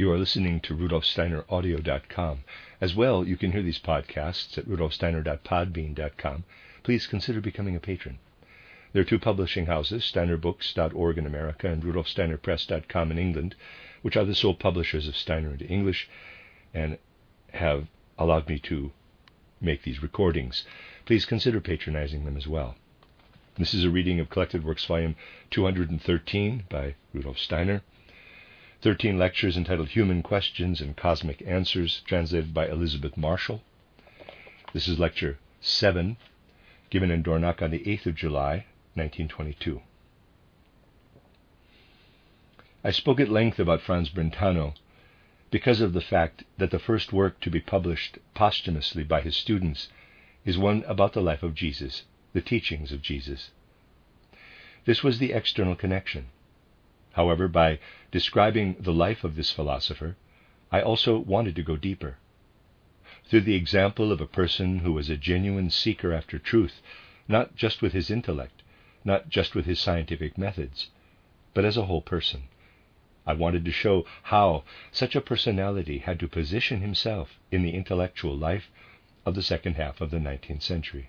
You are listening to RudolfSteinerAudio.com. As well, you can hear these podcasts at RudolfSteiner.podbean.com. Please consider becoming a patron. There are two publishing houses, SteinerBooks.org in America and RudolfSteinerPress.com in England, which are the sole publishers of Steiner into English and have allowed me to make these recordings. Please consider patronizing them as well. This is a reading of Collected Works Volume 213 by Rudolf Steiner. 13 lectures entitled Human Questions and Cosmic Answers, translated by Elizabeth Marshall. This is Lecture 7, given in Dornach on the 8th of July, 1922. I spoke at length about Franz Brentano because of the fact that the first work to be published posthumously by his students is one about the life of Jesus, the teachings of Jesus. This was the external connection. However, by describing the life of this philosopher, I also wanted to go deeper. Through the example of a person who was a genuine seeker after truth, not just with his intellect, not just with his scientific methods, but as a whole person, I wanted to show how such a personality had to position himself in the intellectual life of the second half of the 19th century.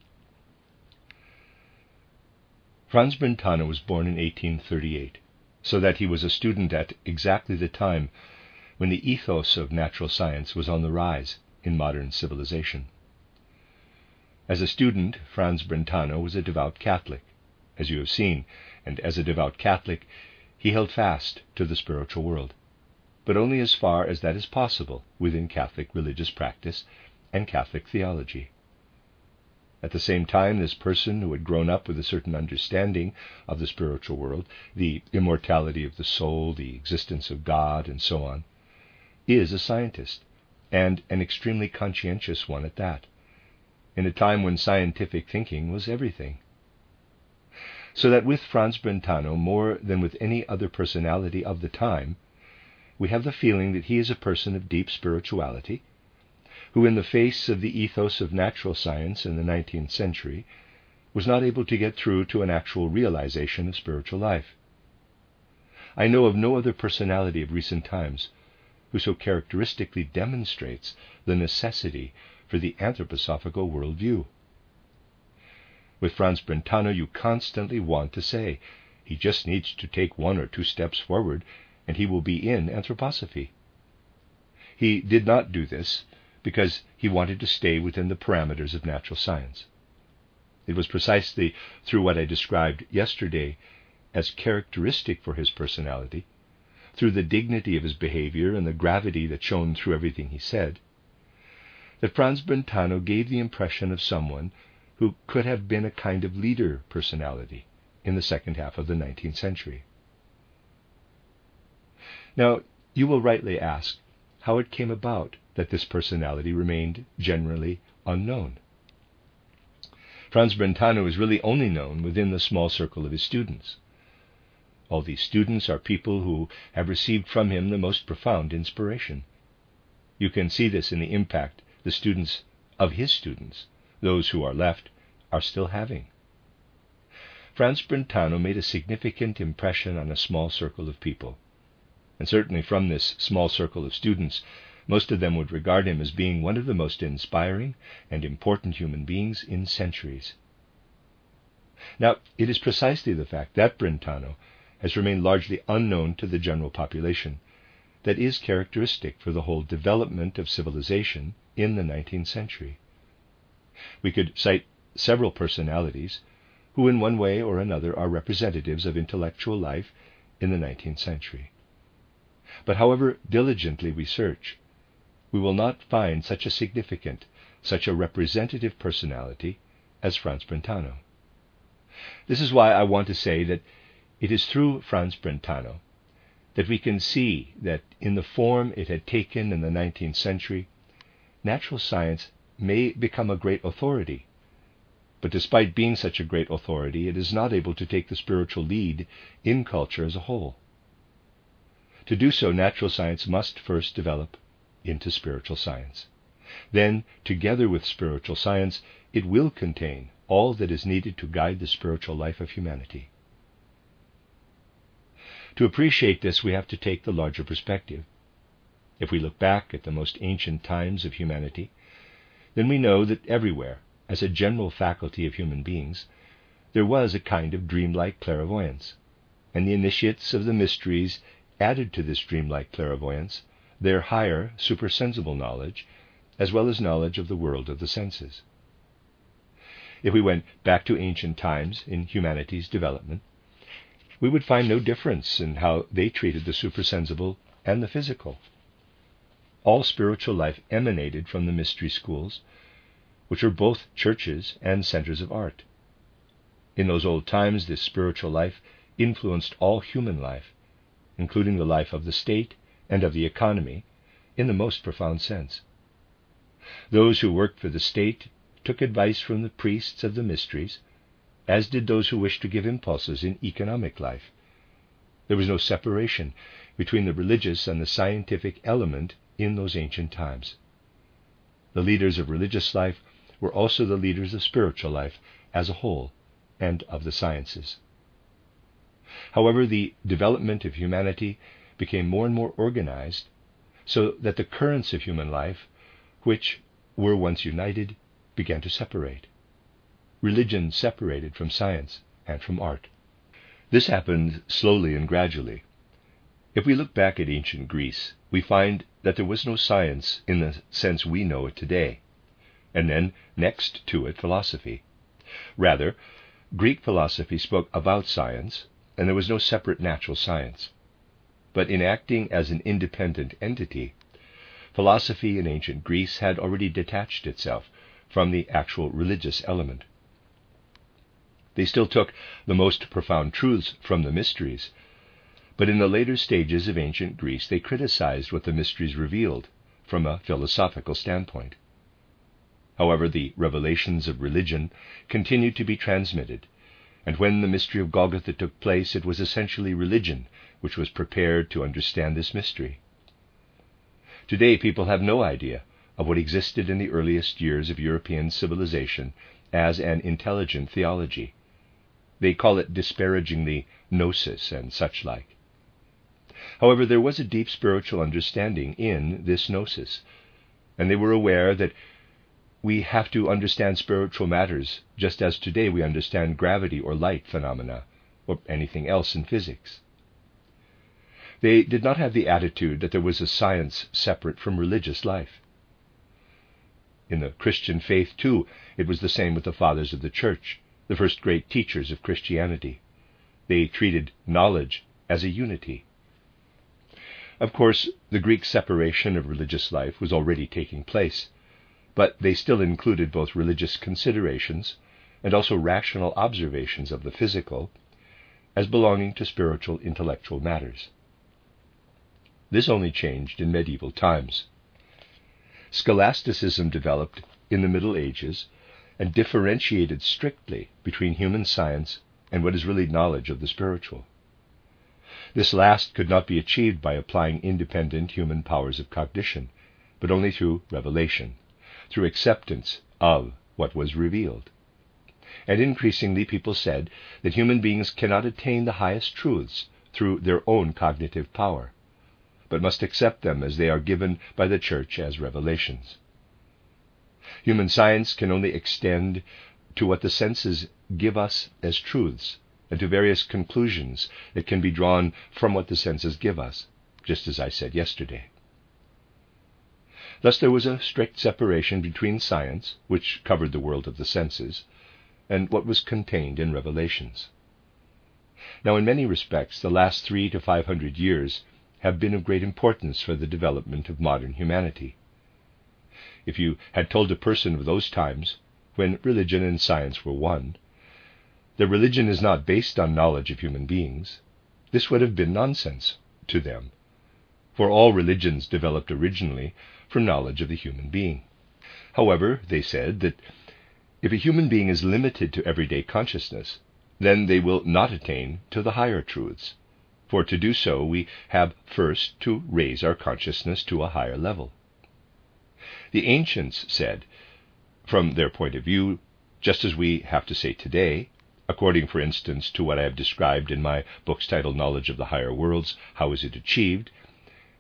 Franz Brentano was born in 1838. So that he was a student at exactly the time when the ethos of natural science was on the rise in modern civilization. As a student, Franz Brentano was a devout Catholic, as you have seen, and as a devout Catholic, he held fast to the spiritual world, but only as far as that is possible within Catholic religious practice and Catholic theology. At the same time, this person who had grown up with a certain understanding of the spiritual world, the immortality of the soul, the existence of God, and so on, is a scientist, and an extremely conscientious one at that, in a time when scientific thinking was everything. So that with Franz Brentano, more than with any other personality of the time, we have the feeling that he is a person of deep spirituality, who in the face of the ethos of natural science in the 19th century was not able to get through to an actual realization of spiritual life. I know of no other personality of recent times who so characteristically demonstrates the necessity for the anthroposophical worldview. With Franz Brentano, you constantly want to say, he just needs to take 1 or 2 steps forward and he will be in anthroposophy. He did not do this because he wanted to stay within the parameters of natural science. It was precisely through what I described yesterday as characteristic for his personality, through the dignity of his behavior and the gravity that shone through everything he said, that Franz Brentano gave the impression of someone who could have been a kind of leader personality in the second half of the 19th century. Now, you will rightly ask how it came about that this personality remained generally unknown. Franz Brentano is really only known within the small circle of his students. All these students are people who have received from him the most profound inspiration. You can see this in the impact the students of his students, those who are left, are still having. Franz Brentano made a significant impression on a small circle of people, and certainly from this small circle of students, most of them would regard him as being one of the most inspiring and important human beings in centuries. Now, it is precisely the fact that Brentano has remained largely unknown to the general population that is characteristic for the whole development of civilization in the 19th century. We could cite several personalities who in one way or another are representatives of intellectual life in the 19th century. But however diligently we search, we will not find such a significant, such a representative personality as Franz Brentano. This is why I want to say that it is through Franz Brentano that we can see that in the form it had taken in the 19th century, natural science may become a great authority. But despite being such a great authority, it is not able to take the spiritual lead in culture as a whole. To do so, natural science must first develop into spiritual science. Then, together with spiritual science, it will contain all that is needed to guide the spiritual life of humanity. To appreciate this, we have to take the larger perspective. If we look back at the most ancient times of humanity, then we know that everywhere, as a general faculty of human beings, there was a kind of dreamlike clairvoyance, and the initiates of the mysteries added to this dreamlike clairvoyance their higher supersensible knowledge, as well as knowledge of the world of the senses. If we went back to ancient times in humanity's development, we would find no difference in how they treated the supersensible and the physical. All spiritual life emanated from the mystery schools, which were both churches and centers of art. In those old times, this spiritual life influenced all human life, including the life of the state and of the economy, in the most profound sense. Those who worked for the state took advice from the priests of the mysteries, as did those who wished to give impulses in economic life. There was no separation between the religious and the scientific element in those ancient times. The leaders of religious life were also the leaders of spiritual life as a whole and of the sciences. However, the development of humanity became more and more organized, so that the currents of human life, which were once united, began to separate. Religion separated from science and from art. This happened slowly and gradually. If we look back at ancient Greece, we find that there was no science in the sense we know it today, and then next to it philosophy. Rather, Greek philosophy spoke about science, and there was no separate natural science. But in acting as an independent entity, philosophy in ancient Greece had already detached itself from the actual religious element. They still took the most profound truths from the mysteries, but in the later stages of ancient Greece they criticized what the mysteries revealed from a philosophical standpoint. However, the revelations of religion continued to be transmitted, and when the mystery of Golgotha took place, it was essentially religion which was prepared to understand this mystery. Today, people have no idea of what existed in the earliest years of European civilization as an intelligent theology. They call it disparagingly gnosis and such like. However, there was a deep spiritual understanding in this gnosis, and they were aware that we have to understand spiritual matters just as today we understand gravity or light phenomena or anything else in physics. They did not have the attitude that there was a science separate from religious life. In the Christian faith, too, it was the same with the fathers of the church, the first great teachers of Christianity. They treated knowledge as a unity. Of course, the Greek separation of religious life was already taking place, but they still included both religious considerations and also rational observations of the physical as belonging to spiritual intellectual matters. This only changed in medieval times. Scholasticism developed in the Middle Ages and differentiated strictly between human science and what is really knowledge of the spiritual. This last could not be achieved by applying independent human powers of cognition, but only through revelation, through acceptance of what was revealed. And increasingly people said that human beings cannot attain the highest truths through their own cognitive power, but must accept them as they are given by the Church as revelations. Human science can only extend to what the senses give us as truths, and to various conclusions that can be drawn from what the senses give us, just as I said yesterday. Thus there was a strict separation between science, which covered the world of the senses, and what was contained in revelations. Now, in many respects, the last 300 to 500 years have been of great importance for the development of modern humanity. If you had told a person of those times, when religion and science were one, that religion is not based on knowledge of human beings, this would have been nonsense to them, for all religions developed originally from knowledge of the human being. However, they said that if a human being is limited to everyday consciousness, then they will not attain to the higher truths. For to do so, we have first to raise our consciousness to a higher level. The ancients said, from their point of view, just as we have to say today, according, for instance, to what I have described in my books titled Knowledge of the Higher Worlds, How Is It Achieved?,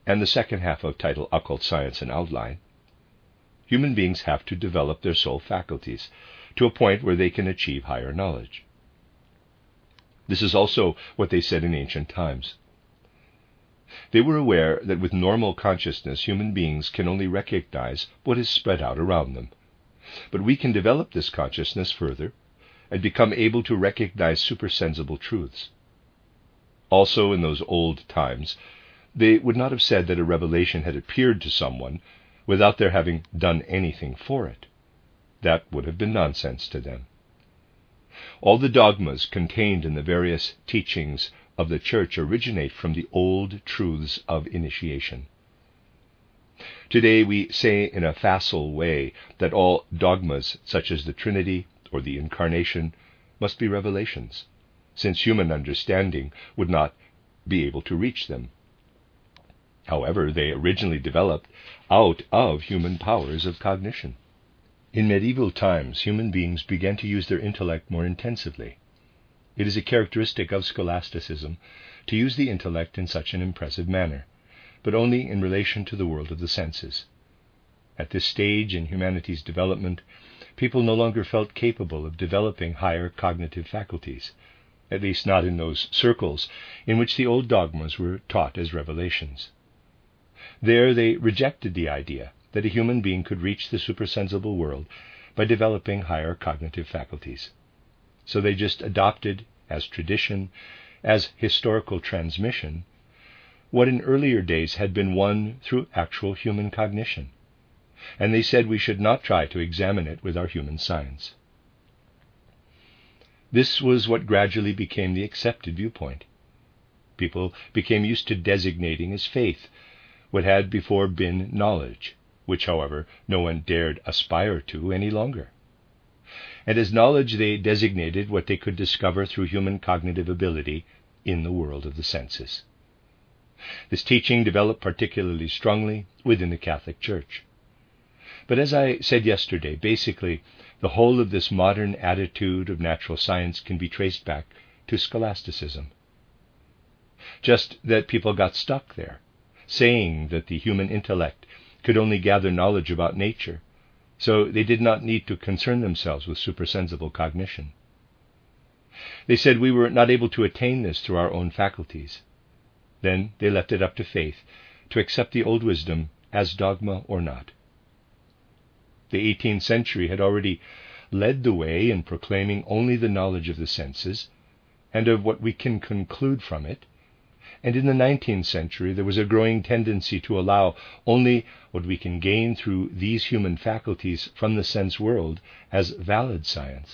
and the second half of title Occult Science and Outline, human beings have to develop their soul faculties to a point where they can achieve higher knowledge. This is also what they said in ancient times. They were aware that with normal consciousness, human beings can only recognize what is spread out around them. But we can develop this consciousness further and become able to recognize supersensible truths. Also, in those old times, they would not have said that a revelation had appeared to someone without their having done anything for it. That would have been nonsense to them. All the dogmas contained in the various teachings of the Church originate from the old truths of initiation. Today we say in a facile way that all dogmas, such as the Trinity or the Incarnation, must be revelations, since human understanding would not be able to reach them. However, they originally developed out of human powers of cognition. In medieval times, human beings began to use their intellect more intensively. It is a characteristic of scholasticism to use the intellect in such an impressive manner, but only in relation to the world of the senses. At this stage in humanity's development, people no longer felt capable of developing higher cognitive faculties, at least not in those circles in which the old dogmas were taught as revelations. There they rejected the idea that a human being could reach the supersensible world by developing higher cognitive faculties. So they just adopted as tradition, as historical transmission, what in earlier days had been won through actual human cognition, and they said we should not try to examine it with our human science. This was what gradually became the accepted viewpoint. People became used to designating as faith what had before been knowledge, which, however, no one dared aspire to any longer. And as knowledge they designated what they could discover through human cognitive ability in the world of the senses. This teaching developed particularly strongly within the Catholic Church. But as I said yesterday, basically, the whole of this modern attitude of natural science can be traced back to scholasticism. Just that people got stuck there, saying that the human intellect could only gather knowledge about nature, so they did not need to concern themselves with supersensible cognition. They said we were not able to attain this through our own faculties. Then they left it up to faith to accept the old wisdom as dogma or not. The 18th century had already led the way in proclaiming only the knowledge of the senses and of what we can conclude from it, and in the 19th century there was a growing tendency to allow only what we can gain through these human faculties from the sense world as valid science.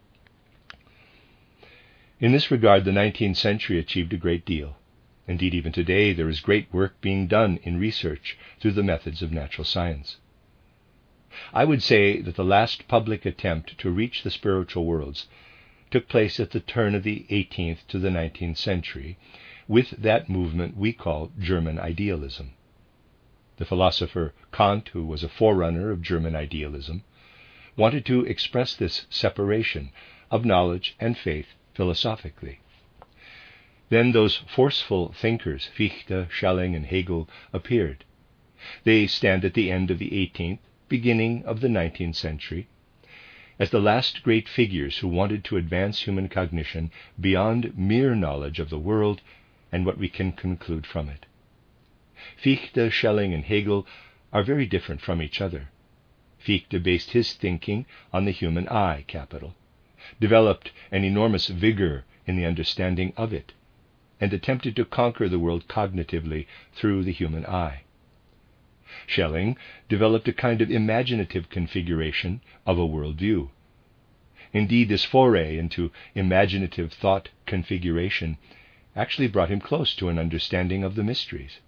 In this regard, the 19th century achieved a great deal. Indeed, even today there is great work being done in research through the methods of natural science. I would say that the last public attempt to reach the spiritual worlds took place at the turn of the 18th to the 19th century, with that movement we call German idealism. The philosopher Kant, who was a forerunner of German idealism, wanted to express this separation of knowledge and faith philosophically. Then those forceful thinkers, Fichte, Schelling, and Hegel, appeared. They stand at the end of the 18th, beginning of the 19th century, as the last great figures who wanted to advance human cognition beyond mere knowledge of the world and what we can conclude from it. Fichte, Schelling, and Hegel are very different from each other. Fichte based his thinking on the human eye, capital, developed an enormous vigor in the understanding of it, and attempted to conquer the world cognitively through the human eye. Schelling developed a kind of imaginative configuration of a worldview. Indeed, this foray into imaginative thought configuration actually brought him close to an understanding of the mysteries.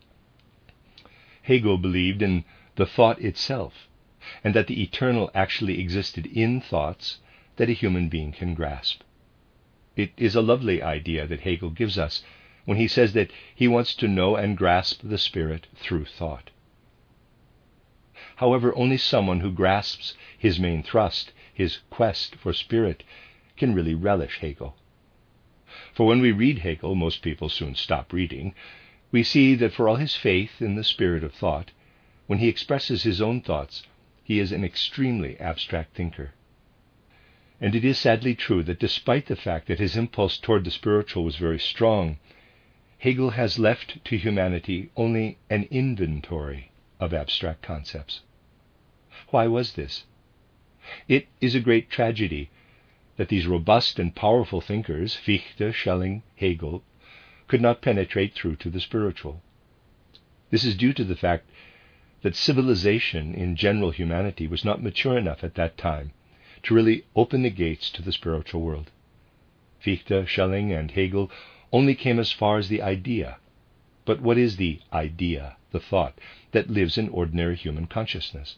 Hegel believed in the thought itself, and that the eternal actually existed in thoughts that a human being can grasp. It is a lovely idea that Hegel gives us when he says that he wants to know and grasp the spirit through thought. However, only someone who grasps his main thrust, his quest for spirit, can really relish Hegel. For when we read Hegel, most people soon stop reading, we see that for all his faith in the spirit of thought, when he expresses his own thoughts, he is an extremely abstract thinker. And it is sadly true that despite the fact that his impulse toward the spiritual was very strong, Hegel has left to humanity only an inventory of abstract concepts. Why was this? It is a great tragedy that these robust and powerful thinkers, Fichte, Schelling, Hegel, could not penetrate through to the spiritual. This is due to the fact that civilization in general humanity was not mature enough at that time to really open the gates to the spiritual world. Fichte, Schelling, and Hegel only came as far as the idea. But what is the idea, the thought, that lives in ordinary human consciousness?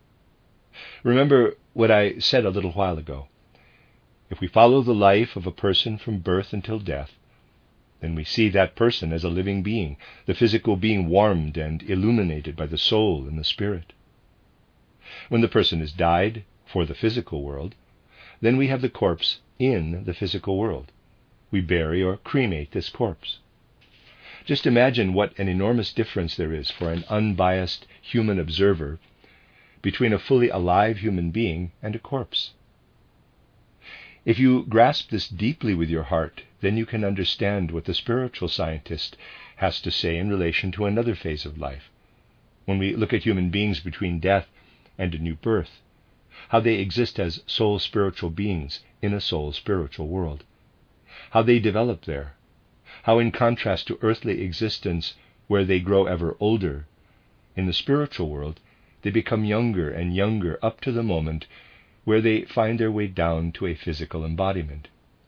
Remember what I said a little while ago. If we follow the life of a person from birth until death, then we see that person as a living being, the physical being warmed and illuminated by the soul and the spirit. When the person has died for the physical world, then we have the corpse in the physical world. We bury or cremate this corpse. Just imagine what an enormous difference there is for an unbiased human observer between a fully alive human being and a corpse. If you grasp this deeply with your heart, then you can understand what the spiritual scientist has to say in relation to another phase of life. When we look at human beings between death and a new birth, how they exist as soul spiritual beings in a soul spiritual world, how they develop there, how in contrast to earthly existence where they grow ever older, in the spiritual world they become younger and younger up to the moment where they find their way down to a physical embodiment.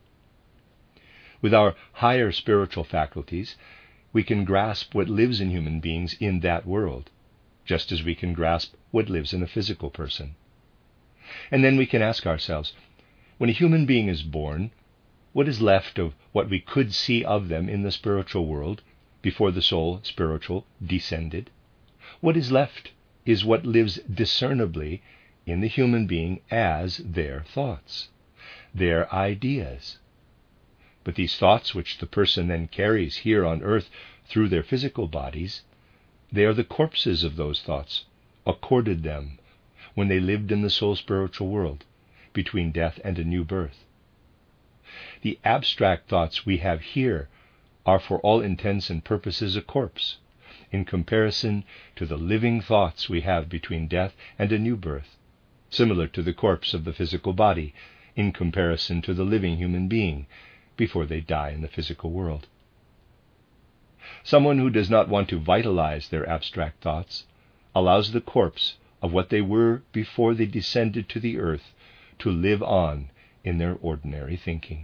With our higher spiritual faculties, we can grasp what lives in human beings in that world, just as we can grasp what lives in a physical person. And then we can ask ourselves, when a human being is born, what is left of what we could see of them in the spiritual world before the soul spiritual descended? What is left is what lives discernibly in the human being as their thoughts, their ideas. But these thoughts which the person then carries here on earth through their physical bodies, they are the corpses of those thoughts, accorded them when they lived in the soul spiritual world, between death and a new birth. The abstract thoughts we have here are for all intents and purposes a corpse, in comparison to the living thoughts we have between death and a new birth, similar to the corpse of the physical body, in comparison to the living human being, before they die in the physical world. Someone who does not want to vitalize their abstract thoughts allows the corpse of what they were before they descended to the earth to live on in their ordinary thinking.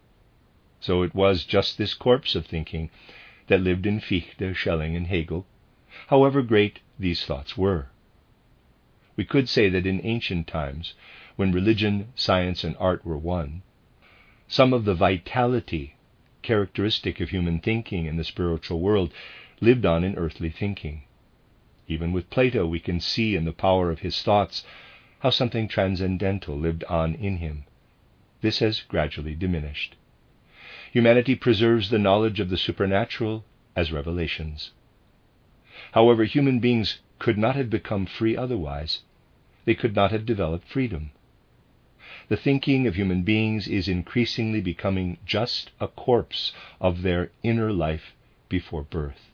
So it was just this corpse of thinking that lived in Fichte, Schelling, and Hegel, however great these thoughts were. We could say that in ancient times, when religion, science, and art were one, some of the vitality characteristic of human thinking in the spiritual world lived on in earthly thinking. Even with Plato, we can see in the power of his thoughts how something transcendental lived on in him. This has gradually diminished. Humanity preserves the knowledge of the supernatural as revelations. However, human beings could not have become free otherwise. They could not have developed freedom. The thinking of human beings is increasingly becoming just a corpse of their inner life before birth.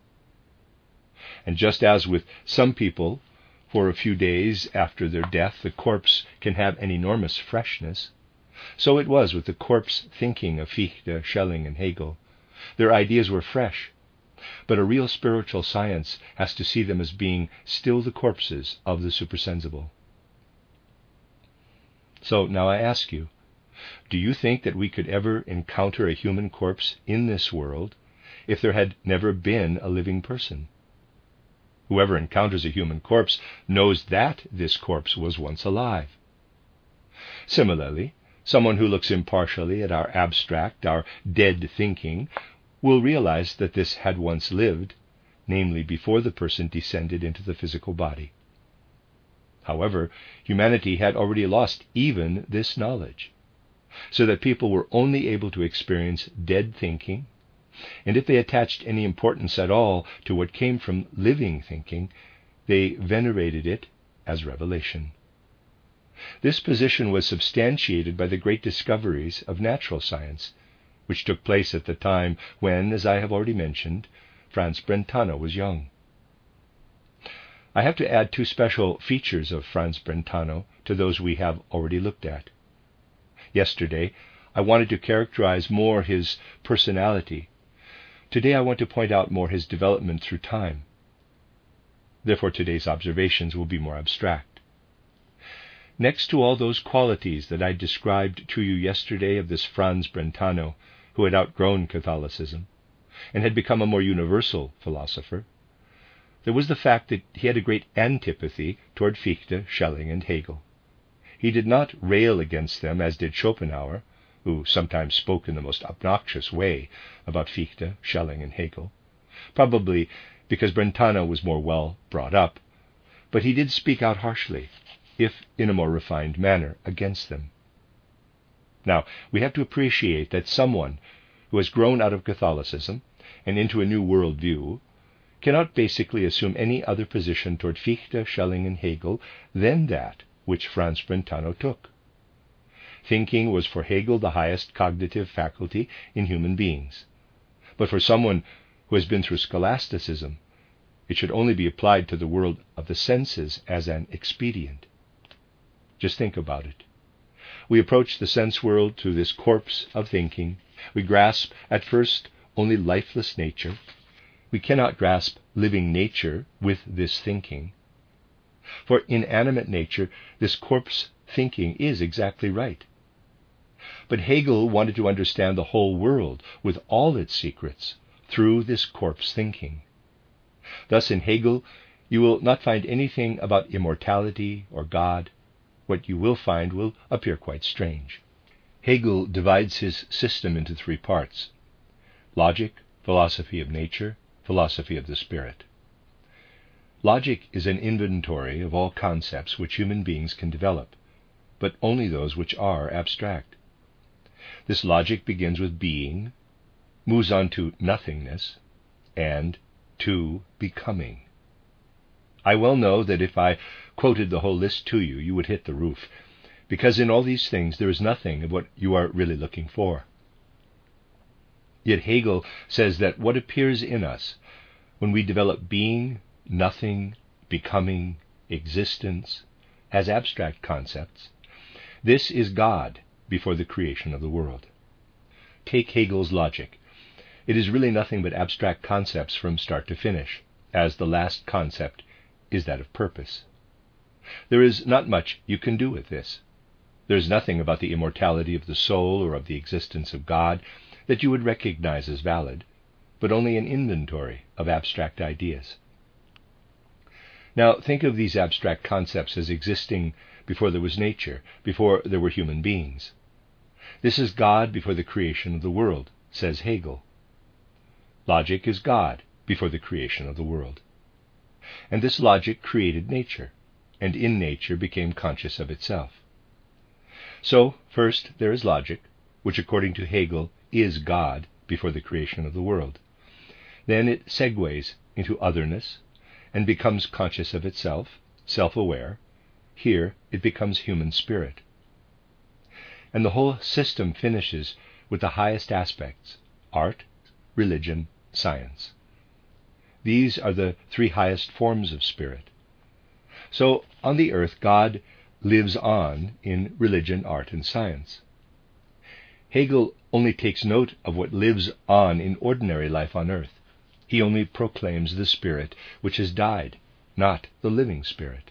And just as with some people, for a few days after their death, the corpse can have an enormous freshness, so it was with the corpse thinking of Fichte, Schelling, and Hegel. Their ideas were fresh, but a real spiritual science has to see them as being still the corpses of the supersensible. So now I ask you, do you think that we could ever encounter a human corpse in this world if there had never been a living person? Whoever encounters a human corpse knows that this corpse was once alive. Similarly, someone who looks impartially at our abstract, our dead thinking, will realize that this had once lived, namely before the person descended into the physical body. However, humanity had already lost even this knowledge, so that people were only able to experience dead thinking, And if they attached any importance at all to what came from living thinking, they venerated it as revelation. This position was substantiated by the great discoveries of natural science, which took place at the time when, as I have already mentioned, Franz Brentano was young. I have to add two special features of Franz Brentano to those we have already looked at. Yesterday, I wanted to characterize more his personality. Today, I want to point out more his development through time. Therefore, today's observations will be more abstract. Next to all those qualities that I described to you yesterday of this Franz Brentano, who had outgrown Catholicism and had become a more universal philosopher, there was the fact that he had a great antipathy toward Fichte, Schelling, and Hegel. He did not rail against them as did Schopenhauer, who sometimes spoke in the most obnoxious way about Fichte, Schelling, and Hegel, probably because Brentano was more well brought up, but he did speak out harshly, if in a more refined manner, against them. Now, we have to appreciate that someone who has grown out of Catholicism and into a new world view cannot basically assume any other position toward Fichte, Schelling, and Hegel than that which Franz Brentano took. Thinking was for Hegel the highest cognitive faculty in human beings. But for someone who has been through scholasticism, it should only be applied to the world of the senses as an expedient. Just think about it. We approach the sense world through this corpse of thinking. We grasp at first only lifeless nature. We cannot grasp living nature with this thinking. For inanimate nature, this corpse thinking is exactly right. But Hegel wanted to understand the whole world with all its secrets through this corpse thinking. Thus in Hegel, you will not find anything about immortality or God. What you will find will appear quite strange. Hegel divides his system into three parts: logic, philosophy of nature, philosophy of the spirit. Logic is an inventory of all concepts which human beings can develop, but only those which are abstract. This logic begins with being, moves on to nothingness, and to becoming. I well know that if I quoted the whole list to you, you would hit the roof, because in all these things there is nothing of what you are really looking for. Yet Hegel says that what appears in us when we develop being, nothing, becoming, existence, as abstract concepts, this is God before the creation of the world. Take Hegel's logic. It is really nothing but abstract concepts from start to finish, as the last concept is that of purpose. There is not much you can do with this. There is nothing about the immortality of the soul or of the existence of God that you would recognize as valid, but only an inventory of abstract ideas. Now think of these abstract concepts as existing before there was nature, before there were human beings. This is God before the creation of the world, says Hegel. Logic is God before the creation of the world. And this logic created nature, and in nature became conscious of itself. So, first there is logic, which according to Hegel is God before the creation of the world. Then it segues into otherness and becomes conscious of itself, self-aware. Here it becomes human spirit. And the whole system finishes with the highest aspects: art, religion, science. These are the three highest forms of spirit. So, on the earth, God lives on in religion, art, and science. Hegel only takes note of what lives on in ordinary life on earth. He only proclaims the spirit which has died, not the living spirit.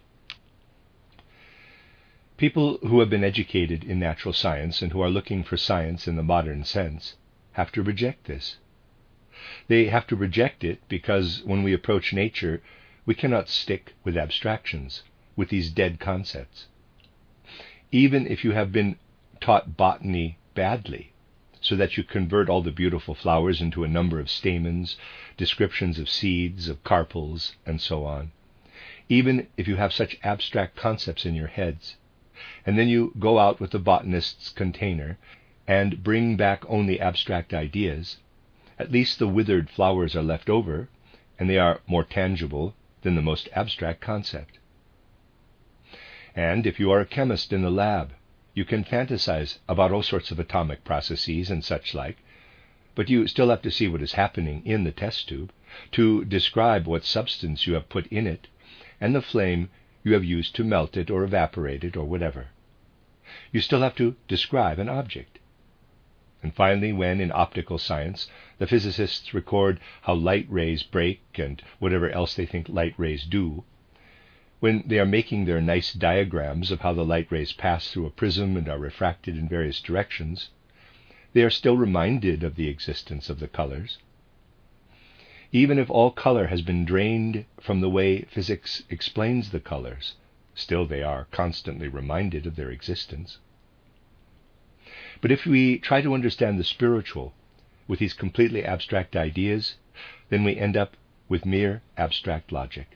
People who have been educated in natural science and who are looking for science in the modern sense have to reject this. They have to reject it because when we approach nature, we cannot stick with abstractions, with these dead concepts. Even if you have been taught botany badly, so that you convert all the beautiful flowers into a number of stamens, descriptions of seeds, of carpels, and so on, even if you have such abstract concepts in your heads, and then you go out with the botanist's container and bring back only abstract ideas, at least the withered flowers are left over, and they are more tangible than the most abstract concept. And if you are a chemist in the lab, you can fantasize about all sorts of atomic processes and such like, but you still have to see what is happening in the test tube, to describe what substance you have put in it, and the flame you have used to melt it or evaporate it or whatever. You still have to describe an object. And finally, when in optical science the physicists record how light rays break and whatever else they think light rays do, when they are making their nice diagrams of how the light rays pass through a prism and are refracted in various directions, they are still reminded of the existence of the colors. Even if all color has been drained from the way physics explains the colors, still they are constantly reminded of their existence. But if we try to understand the spiritual with these completely abstract ideas, then we end up with mere abstract logic.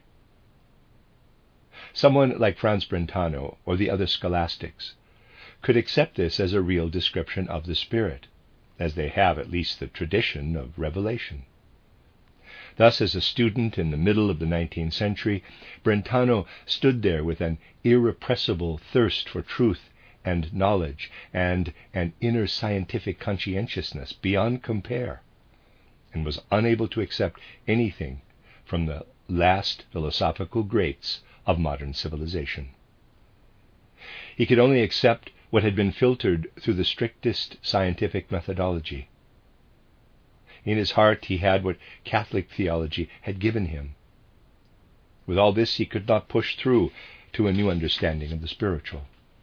Someone like Franz Brentano or the other scholastics could accept this as a real description of the Spirit, as they have at least the tradition of revelation. Thus, as a student in the middle of the 19th century, Brentano stood there with an irrepressible thirst for truth and knowledge and an inner scientific conscientiousness beyond compare, and was unable to accept anything from the last philosophical greats of modern civilization. He could only accept what had been filtered through the strictest scientific methodology. In his heart he had what Catholic theology had given him. With all this, he could not push through to a new understanding of the spiritual.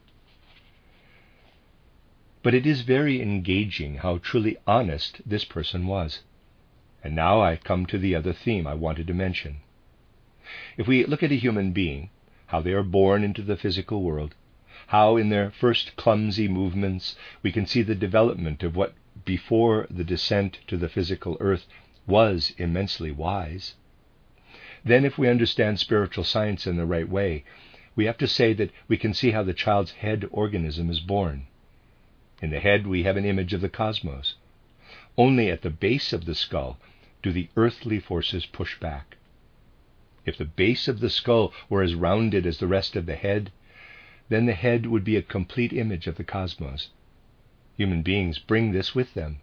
But it is very engaging how truly honest this person was. And now I come to the other theme I wanted to mention. If we look at a human being, how they are born into the physical world, how in their first clumsy movements we can see the development of what before the descent to the physical earth was immensely wise, then if we understand spiritual science in the right way, we have to say that we can see how the child's head organism is born. In the head we have an image of the cosmos. Only at the base of the skull do the earthly forces push back. If the base of the skull were as rounded as the rest of the head, then the head would be a complete image of the cosmos. Human beings bring this with them.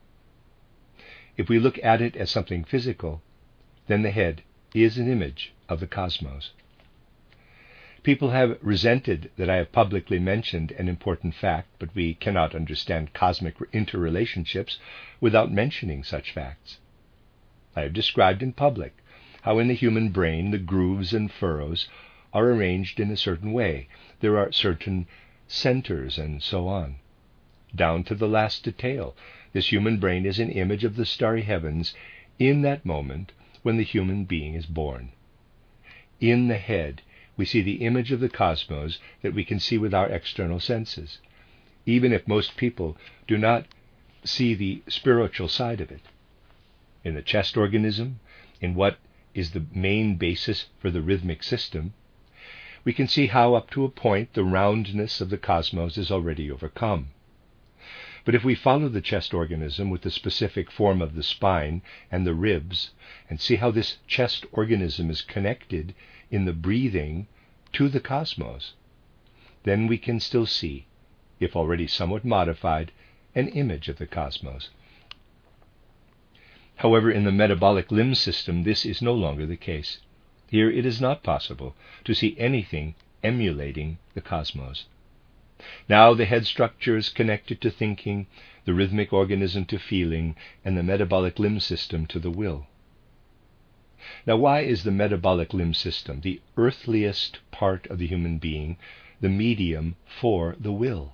If we look at it as something physical, then the head is an image of the cosmos. People have resented that I have publicly mentioned an important fact, but we cannot understand cosmic interrelationships without mentioning such facts. I have described in public how in the human brain the grooves and furrows are arranged in a certain way. There are certain centers and so on. Down to the last detail, this human brain is an image of the starry heavens in that moment when the human being is born. In the head, we see the image of the cosmos that we can see with our external senses, even if most people do not see the spiritual side of it. In the chest organism, in what is the main basis for the rhythmic system, we can see how up to a point the roundness of the cosmos is already overcome. But if we follow the chest organism with the specific form of the spine and the ribs, and see how this chest organism is connected in the breathing to the cosmos, then we can still see, if already somewhat modified, an image of the cosmos. However, in the metabolic limb system, this is no longer the case. Here it is not possible to see anything emulating the cosmos. Now the head structure is connected to thinking, the rhythmic organism to feeling, and the metabolic limb system to the will. Now, why is the metabolic limb system, the earthliest part of the human being, the medium for the will?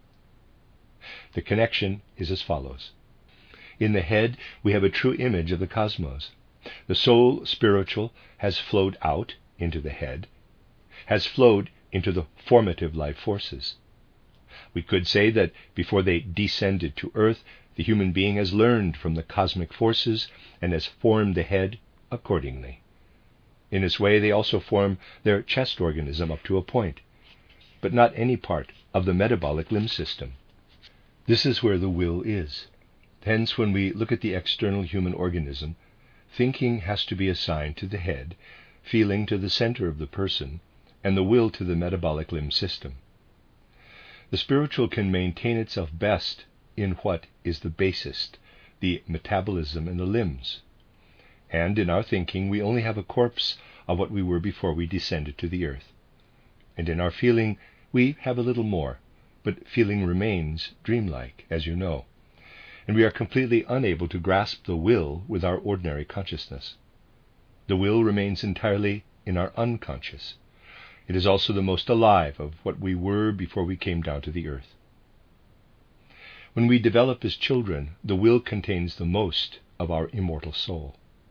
The connection is as follows. In the head, we have a true image of the cosmos. The soul spiritual has flowed out into the head, has flowed into the formative life forces. We could say that before they descended to earth, the human being has learned from the cosmic forces and has formed the head accordingly. In this way, they also form their chest organism up to a point, but not any part of the metabolic limb system. This is where the will is. Hence, when we look at the external human organism, thinking has to be assigned to the head, feeling to the center of the person, and the will to the metabolic limb system. The spiritual can maintain itself best in what is the basest, the metabolism and the limbs. And in our thinking, we only have a corpse of what we were before we descended to the earth. And in our feeling, we have a little more, but feeling remains dreamlike, as you know. And we are completely unable to grasp the will with our ordinary consciousness. The will remains entirely in our unconscious. It is also the most alive of what we were before we came down to the earth. When we develop as children, the will contains the most of our immortal soul.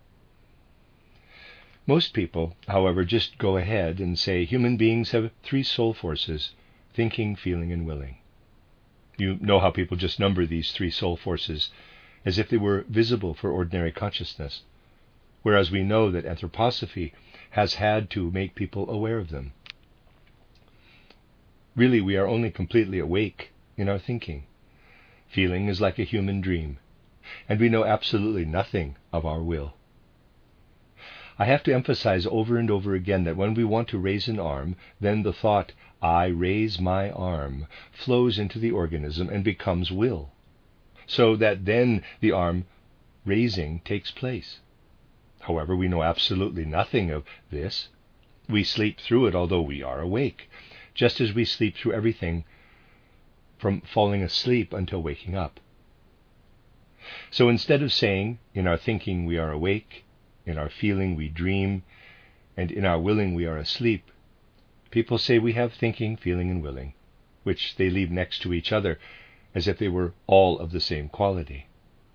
Most people, however, just go ahead and say human beings have 3 soul forces: thinking, feeling, and willing. You know how people just number these 3 soul forces as if they were visible for ordinary consciousness, whereas we know that anthroposophy has had to make people aware of them. Really, we are only completely awake in our thinking. Feeling is like a human dream, and we know absolutely nothing of our will. I have to emphasize over and over again that when we want to raise an arm, then the thought, "I raise my arm," flows into the organism and becomes will, so that then the arm raising takes place. However, we know absolutely nothing of this. We sleep through it although we are awake, just as we sleep through everything from falling asleep until waking up. So instead of saying, in our thinking we are awake, in our feeling we dream, and in our willing we are asleep, people say we have thinking, feeling, and willing, which they leave next to each other as if they were all of the same quality.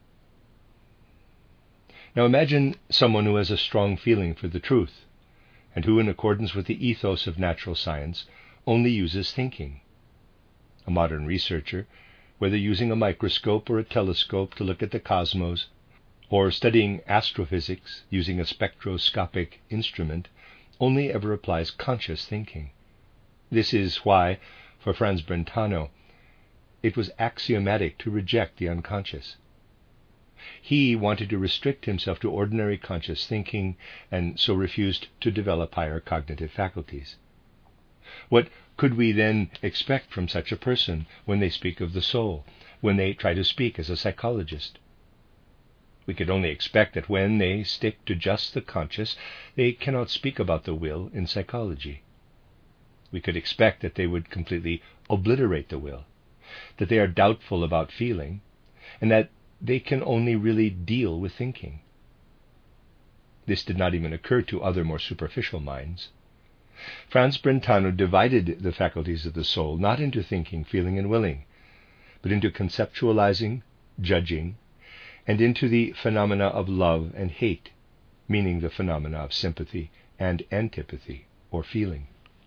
Now imagine someone who has a strong feeling for the truth, and who, in accordance with the ethos of natural science, only uses thinking. A modern researcher, whether using a microscope or a telescope to look at the cosmos, or studying astrophysics using a spectroscopic instrument, only ever applies conscious thinking. This is why, for Franz Brentano, it was axiomatic to reject the unconscious. He wanted to restrict himself to ordinary conscious thinking, and so refused to develop higher cognitive faculties. What could we then expect from such a person when they speak of the soul, when they try to speak as a psychologist? We could only expect that when they stick to just the conscious, they cannot speak about the will in psychology. We could expect that they would completely obliterate the will, that they are doubtful about feeling, and that they can only really deal with thinking. This did not even occur to other more superficial minds. Franz Brentano divided the faculties of the soul not into thinking, feeling, and willing, but into conceptualizing, judging, and into the phenomena of love and hate, meaning the phenomena of sympathy and antipathy, or feeling.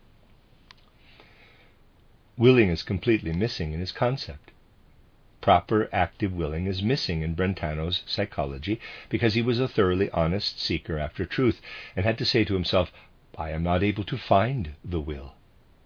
Willing is completely missing in his concept. Proper active willing is missing in Brentano's psychology because he was a thoroughly honest seeker after truth and had to say to himself, "I am not able to find the will."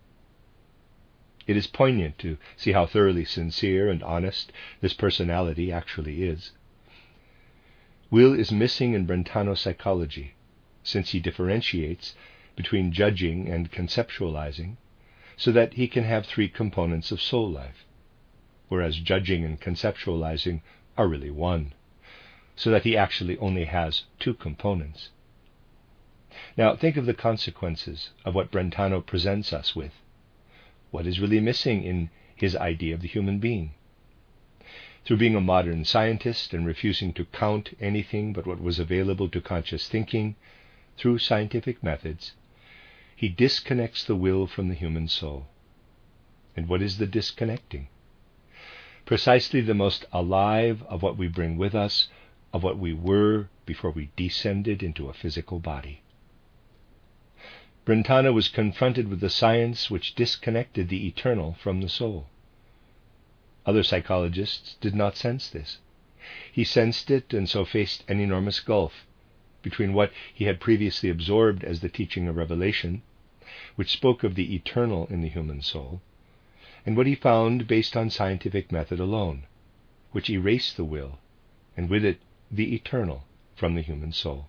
It is poignant to see how thoroughly sincere and honest this personality actually is. Will is missing in Brentano's psychology, since he differentiates between judging and conceptualizing, so that he can have 3 components of soul life, whereas judging and conceptualizing are really one, so that he actually only has 2 components. Now think of the consequences of what Brentano presents us with. What is really missing in his idea of the human being? Through being a modern scientist and refusing to count anything but what was available to conscious thinking through scientific methods, he disconnects the will from the human soul. And what is the disconnecting? Precisely the most alive of what we bring with us, of what we were before we descended into a physical body. Brentano was confronted with the science which disconnected the eternal from the soul. Other psychologists did not sense this. He sensed it and so faced an enormous gulf between what he had previously absorbed as the teaching of Revelation, which spoke of the eternal in the human soul, and what he found based on scientific method alone, which erased the will and with it the eternal from the human soul.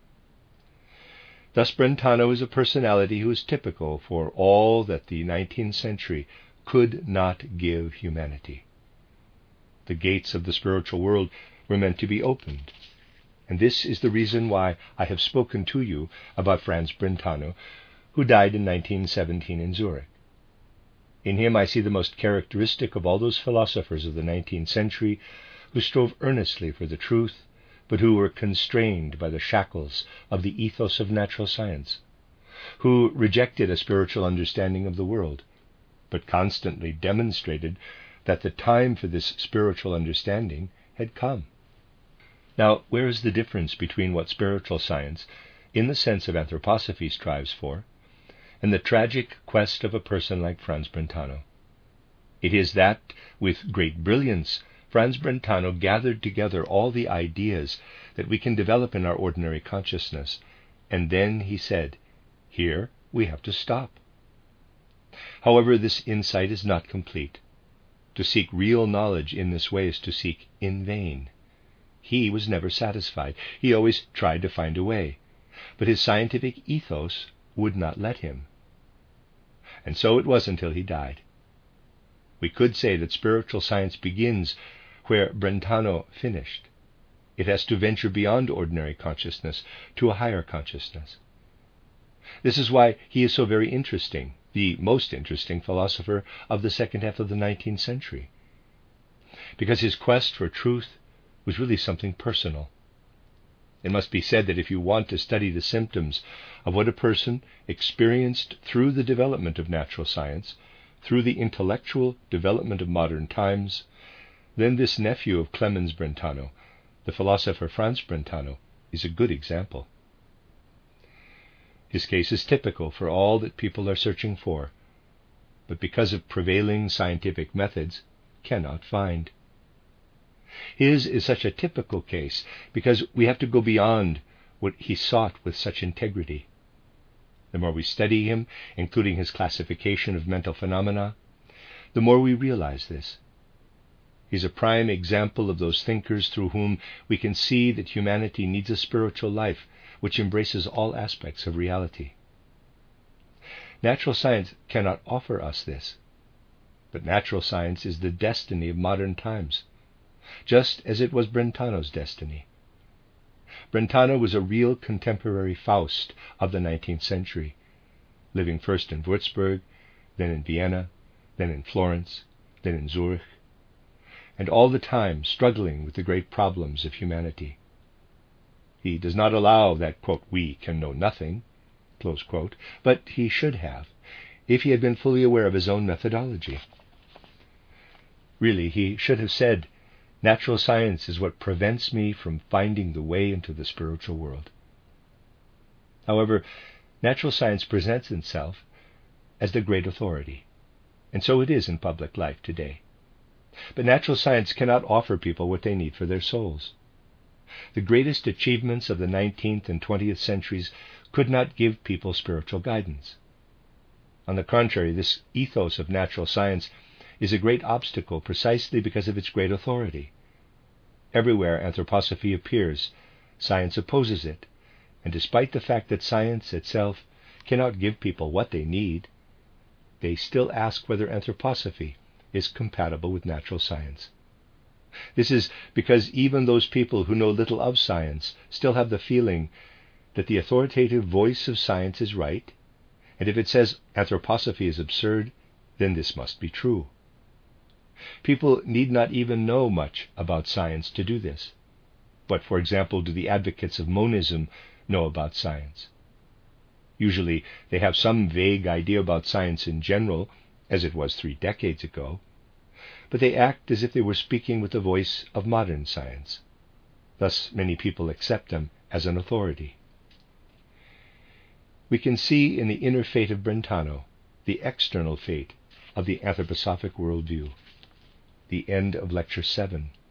Thus Brentano is a personality who is typical for all that the 19th century could not give humanity. The gates of the spiritual world were meant to be opened, and this is the reason why I have spoken to you about Franz Brentano, who died in 1917 in Zurich. In him I see the most characteristic of all those philosophers of the 19th century who strove earnestly for the truth, but who were constrained by the shackles of the ethos of natural science, who rejected a spiritual understanding of the world, but constantly demonstrated that the time for this spiritual understanding had come. Now, where is the difference between what spiritual science, in the sense of anthroposophy, strives for, and the tragic quest of a person like Franz Brentano? It is that, with great brilliance, Franz Brentano gathered together all the ideas that we can develop in our ordinary consciousness, and then he said, "Here we have to stop." However, this insight is not complete. To seek real knowledge in this way is to seek in vain. He was never satisfied. He always tried to find a way, but his scientific ethos would not let him. And so it was until he died. We could say that spiritual science begins where Brentano finished. It has to venture beyond ordinary consciousness to a higher consciousness. This is why he is so very interesting, the most interesting philosopher of the second half of the 19th century, because his quest for truth was really something personal. It must be said that if you want to study the symptoms of what a person experienced through the development of natural science, through the intellectual development of modern times, then this nephew of Clemens Brentano, the philosopher Franz Brentano, is a good example. His case is typical for all that people are searching for, but because of prevailing scientific methods, cannot find. His is such a typical case because we have to go beyond what he sought with such integrity. The more we study him, including his classification of mental phenomena, the more we realize this. He's a prime example of those thinkers through whom we can see that humanity needs a spiritual life which embraces all aspects of reality. Natural science cannot offer us this, but natural science is the destiny of modern times, just as it was Brentano's destiny. Brentano was a real contemporary Faust of the 19th century, living first in Würzburg, then in Vienna, then in Florence, then in Zurich, and all the time struggling with the great problems of humanity. He does not allow that, quote, "we can know nothing," close quote, but he should have, if he had been fully aware of his own methodology. Really, he should have said, "Natural science is what prevents me from finding the way into the spiritual world." However, natural science presents itself as the great authority, and so it is in public life today. But natural science cannot offer people what they need for their souls. The greatest achievements of the 19th and 20th centuries could not give people spiritual guidance. On the contrary, this ethos of natural science is a great obstacle precisely because of its great authority. Everywhere anthroposophy appears, science opposes it, and despite the fact that science itself cannot give people what they need, they still ask whether anthroposophy is compatible with natural science. This is because even those people who know little of science still have the feeling that the authoritative voice of science is right, and if it says anthroposophy is absurd, then this must be true. People need not even know much about science to do this. What, for example, do the advocates of monism know about science? Usually they have some vague idea about science in general, as it was 3 decades ago, but they act as if they were speaking with the voice of modern science. Thus many people accept them as an authority. We can see in the inner fate of Brentano the external fate of the anthroposophic worldview. The end of Lecture 7.